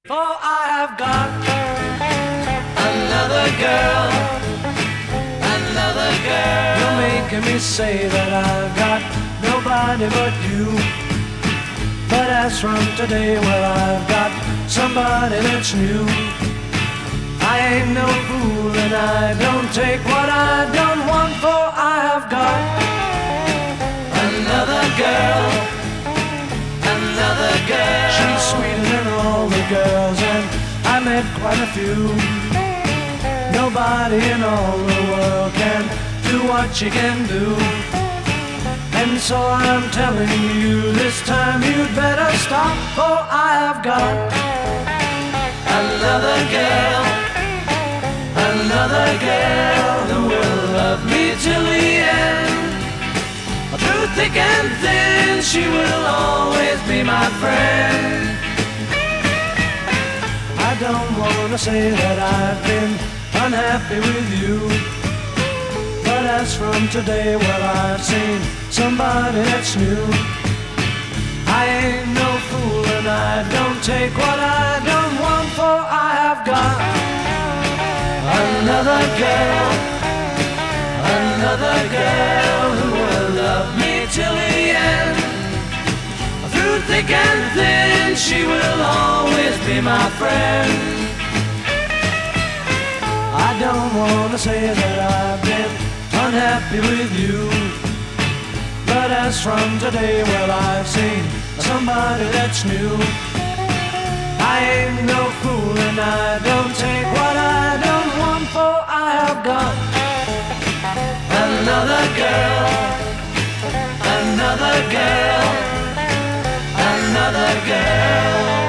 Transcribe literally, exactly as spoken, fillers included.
For I have got another girl, another girl. You're making me say that I've got nobody but you. But as from today, well, I've got somebody that's new. I ain't no fool and I don't take what I don't want, for I have got another girl, another girl. She's sweeter than all the girls, and I met quite a few. Nobody in all the world can do what she can do. And so I'm telling you, this time you'd better stop, for I have got another girl, another girl who will love me till the end. Through thick and thin, she will always be my friend. I don't want to say that I've been unhappy with you, but as from today, well, I've seen somebody that's new. I ain't no fool and I don't take what I don't want, for I have got another girl, another girl who will love me till the end. Through thick and thin, she will always be my friend. I don't want to say that I've been unhappy with you, but as from today, well, I've seen somebody that's new. I ain't no fool and I don't take what I don't want, for I have got another girl, another girl, another girl.